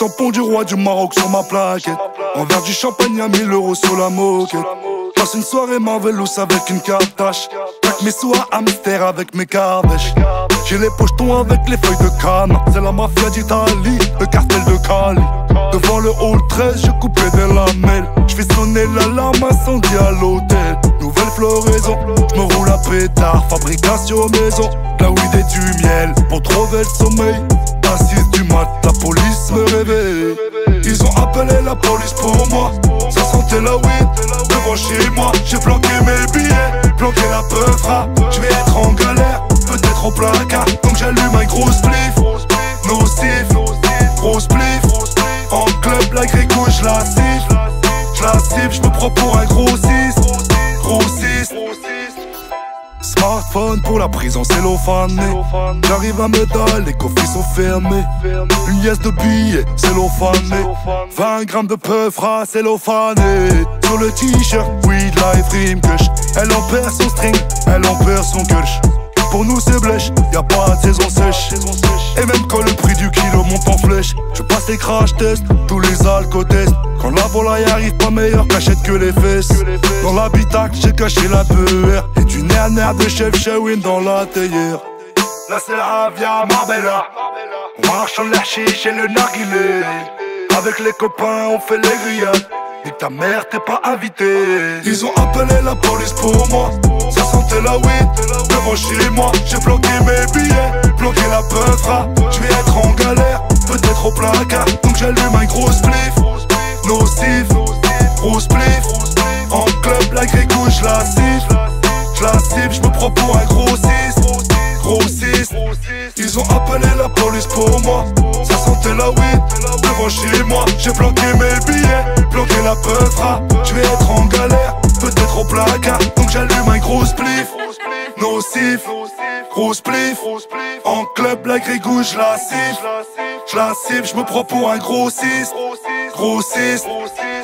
tampon du roi du Maroc sur ma plaquette. Un verre du champagne à 1000 € sur la moquette. Passe une soirée Marvelous avec une Kardashian. Pack mes sous à hamster avec mes Kardashian. J'ai les pochetons avec les feuilles de canne. C'est la mafia d'Italie, le cartel de Cali. Devant le hall 13, je coupais des lamelles. J'fais sonner l'alarme incendie à l'hôtel. Nouvelle floraison, j'me roule à pétard. Fabrication maison, la weed et du miel. Pour trouver le sommeil, à 6 du mat, la police me réveille. Ils ont appelé la police pour moi. Ça sentait la weed, devant chez moi. J'ai planqué mes billets, planqué la peufra. J'vais être en galère, peut-être au placard. Donc j'allume un gros spliff, nocif, gros spliff. En club, la gréco, j'la siffle. J'la siffle, j'me prends pour un grossiste. Grossiste. Smartphone pour la prison cellophanée. J'arrive à Medal, les coffres sont fermés. Une liasse de billets cellophanée. 20 grammes de peufra cellophané. Sur le t-shirt, weed life rime kush. Elle en perd son string, elle en perd son kush. Pour nous c'est blèche, y'a pas de saison sèche. Et même quand le prix du kilo monte en flèche, je passe les crash tests, tous les alcotests. Quand la volaille arrive pas meilleure cachette que les fesses. Dans l'habitacle j'ai caché la peur. Et du nerf de chef Shawin dans la théière. Là c'est la Avia Marbella. On marche en l'air chiche et le narguilé. Avec les copains on fait les grillades. Et ta mère t'es pas invité. Ils ont appelé la police pour moi. Ça sentait la weed, devant chez moi. J'ai planqué mes billets, planqué la peufra. J'vais être en galère, peut-être au placard. Donc j'allume un gros spliff, nocif, gros spliff. En club, la gréco, j'la siffle. J'la siffle, j'me prends pour un grossiste. Grossiste. Ils ont appelé la police pour moi. Ça sentait la weed, devant chez moi. J'ai planqué mes billets, planqué la peufra. J'vais être en galère, peut-être au placard. Donc j'allume un gros spliff, nocif, gros spliff. En club, la grégou, j'la siffle. J'la siffle, j'me prends pour un grossiste. Grossiste.